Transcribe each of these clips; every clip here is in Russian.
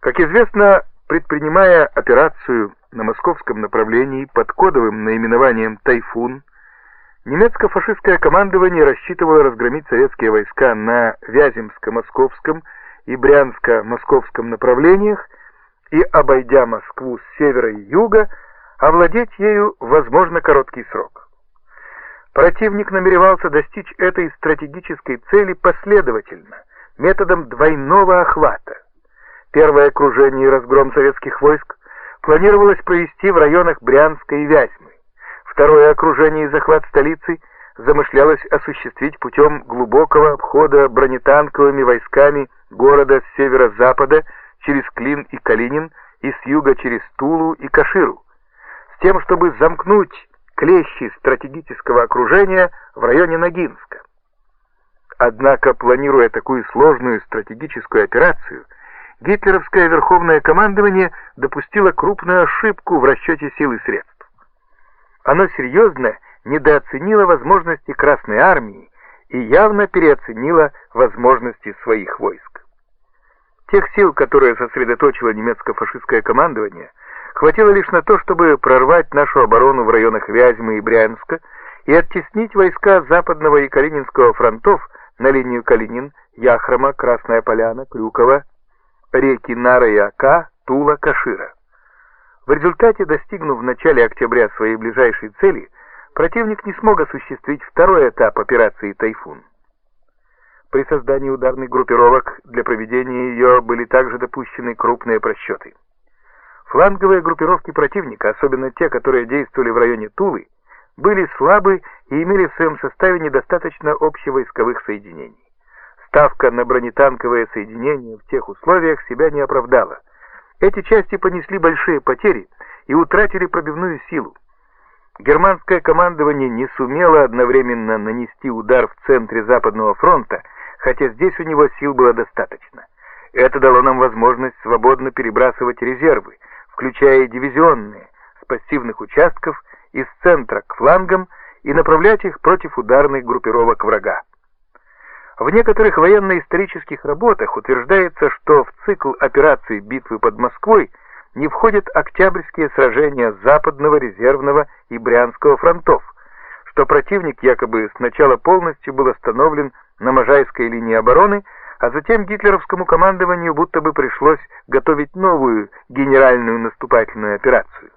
Как известно, предпринимая операцию на московском направлении под кодовым наименованием «Тайфун», немецко-фашистское командование рассчитывало разгромить советские войска на Вяземско-Московском и Брянско-Московском направлениях и, обойдя Москву с севера и юга, овладеть ею в возможно короткий срок. Противник намеревался достичь этой стратегической цели последовательно, методом двойного охвата. Первое окружение и разгром советских войск планировалось провести в районах Брянска и Вязьмы. Второе окружение и захват столицы замышлялось осуществить путем глубокого обхода бронетанковыми войсками города с северо-запада через Клин и Калинин и с юга через Тулу и Каширу, с тем, чтобы замкнуть клещи стратегического окружения в районе Ногинска. Однако, планируя такую сложную стратегическую операцию, гитлеровское верховное командование допустило крупную ошибку в расчете сил и средств. Оно серьезно недооценило возможности Красной Армии и явно переоценило возможности своих войск. Тех сил, которые сосредоточило немецко-фашистское командование, хватило лишь на то, чтобы прорвать нашу оборону в районах Вязьмы и Брянска и оттеснить войска Западного и Калининского фронтов на линию Калинин, Яхрома, Красная Поляна, Крюково, реки Нара и Ока, Тула, Кашира. В результате, достигнув в начале октября своей ближайшей цели, противник не смог осуществить второй этап операции «Тайфун». При создании ударных группировок для проведения ее были также допущены крупные просчеты. Фланговые группировки противника, особенно те, которые действовали в районе Тулы, были слабы и имели в своем составе недостаточно общевойсковых соединений. Ставка на бронетанковые соединения в тех условиях себя не оправдала. Эти части понесли большие потери и утратили пробивную силу. Германское командование не сумело одновременно нанести удар в центре Западного фронта, хотя здесь у него сил было достаточно. Это дало нам возможность свободно перебрасывать резервы, включая дивизионные, с пассивных участков из центра к флангам и направлять их против ударных группировок врага. В некоторых военно-исторических работах утверждается, что в цикл операций битвы под Москвой не входят октябрьские сражения Западного, Резервного и Брянского фронтов, что противник якобы сначала полностью был остановлен на Можайской линии обороны, а затем гитлеровскому командованию будто бы пришлось готовить новую генеральную наступательную операцию.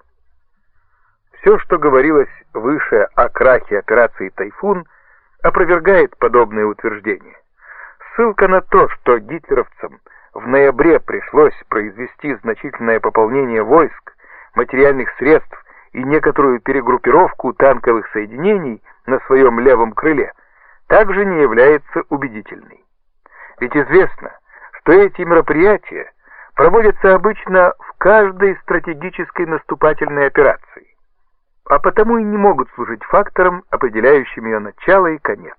Все, что говорилось выше о крахе операции «Тайфун», опровергает подобное утверждение. Ссылка на то, что гитлеровцам в ноябре пришлось произвести значительное пополнение войск, материальных средств и некоторую перегруппировку танковых соединений на своем левом крыле, также не является убедительной. Ведь известно, что эти мероприятия проводятся обычно в каждой стратегической наступательной операции, а потому и не могут служить фактором, определяющим ее начало и конец.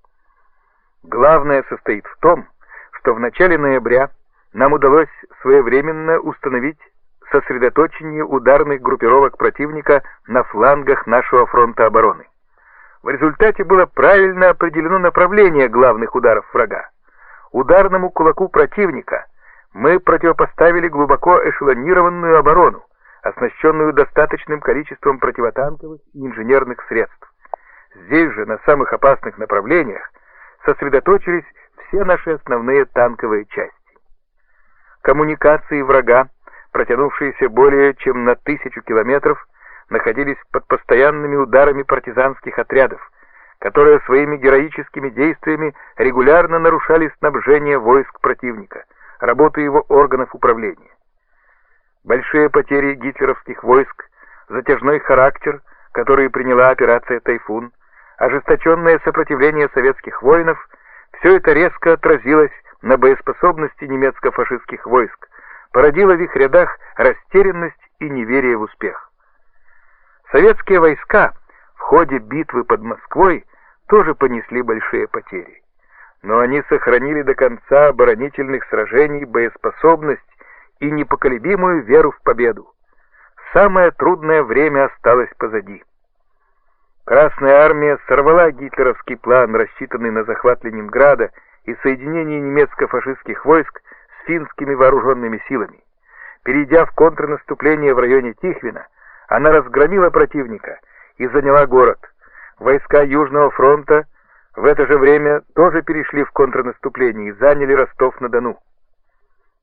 Главное состоит в том, что в начале ноября нам удалось своевременно установить сосредоточение ударных группировок противника на флангах нашего фронта обороны. В результате было правильно определено направление главных ударов врага. Ударному кулаку противника мы противопоставили глубоко эшелонированную оборону, оснащенную достаточным количеством противотанковых и инженерных средств. Здесь же, на самых опасных направлениях, сосредоточились все наши основные танковые части. Коммуникации врага, протянувшиеся более чем на 1000 километров, находились под постоянными ударами партизанских отрядов, которые своими героическими действиями регулярно нарушали снабжение войск противника, работу его органов управления. Большие потери гитлеровских войск, затяжной характер, который приняла операция «Тайфун», ожесточенное сопротивление советских воинов — все это резко отразилось на боеспособности немецко-фашистских войск, породило в их рядах растерянность и неверие в успех. Советские войска в ходе битвы под Москвой тоже понесли большие потери, но они сохранили до конца оборонительных сражений боеспособность и непоколебимую веру в победу. Самое трудное время осталось позади. Красная армия сорвала гитлеровский план, рассчитанный на захват Ленинграда и соединение немецко-фашистских войск с финскими вооруженными силами. Перейдя в контрнаступление в районе Тихвина, она разгромила противника и заняла город. Войска Южного фронта в это же время тоже перешли в контрнаступление и заняли Ростов-на-Дону.